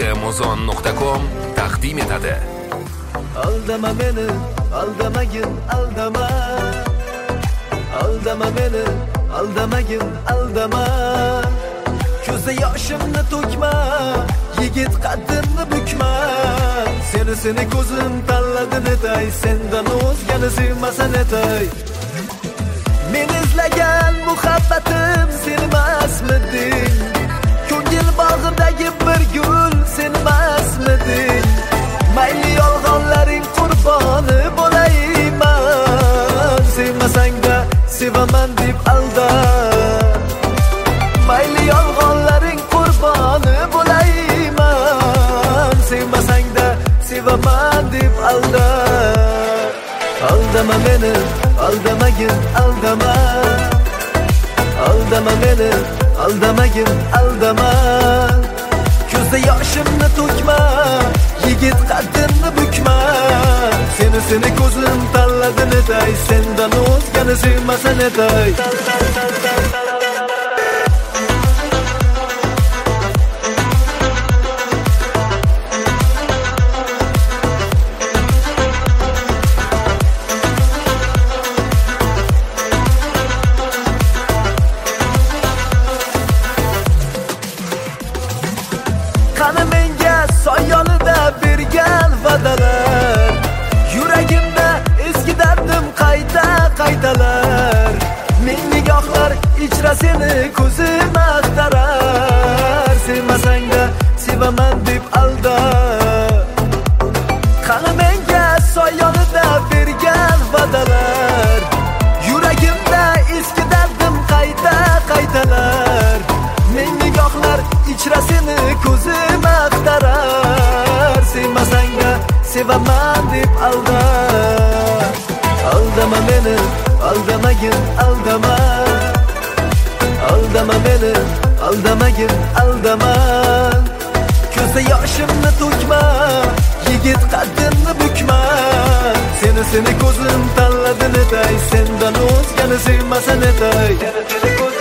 kmuzon.com taqdim etadi. Aldama meni, aldamagin, aldama. Aldama meni, aldamagin, aldama. Ko'zda yoshimni to'kma, yigit qaddimni bukma. Seni ko'zim tanladi netay, sendan o'zgani sevmasa netay. Men izlagan muhabbatim senmasmiding? Ko'ngil bog'idagi bir gul senmasmiding? Mayli yolg'onlaring qurboni bo'layman, sevmasang-da sevaman deb alda. Mayli yolg'onlaring qurboni bo'layman, sevmasang-da sevaman deb alda. Aldama meni, aldamagin, aldama. Aldama meni, aldamagin, aldama. Ko'zda yoshimni to'kma, yigit qaddimni bukma. Seni ko'zim tanladi netay, sendan o'zgani sevmasa netay. Qani menga soyonida bergan va'dalar, yuragimda eski dardim qaytalar. Men nigohlar ichra seni ko'zim axtarar, sevmasang-da sevaman deb alda. Qani menga soyonida bergan va'dalar, yuragimda eski dardim qaytalar. Men nigohlar ichra seni ko'zim axtarar, sevmasang-da sevaman deb alda. Aldama meni, aldamagin, aldama. Aldama meni, aldamagin, aldama. Ko'zda yoshimni to'kma, yigit qaddimni bukma. Seni ko'zim tanladi netay, sendan o'zgani sevmasa netay.